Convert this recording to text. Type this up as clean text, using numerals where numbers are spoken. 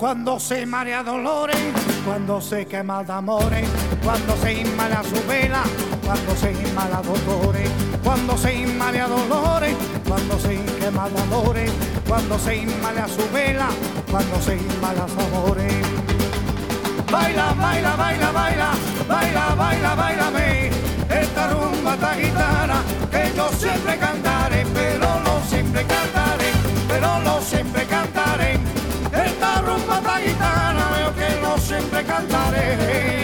Cuando se marea dolores, cuando se quema de amores, cuando se inmala su vela, cuando se inmala dolores, cuando se inmala dolores, cuando se quema de amores, cuando se inmala su vela, cuando se inmala su amores. Baila, baila, baila, baila, baila, baila, bailame, esta rumba esta gitana que yo siempre cantaré, pero no siempre cantaré, pero no siempre cantaré. Esta rumba esta gitana, veo que no siempre cantaré.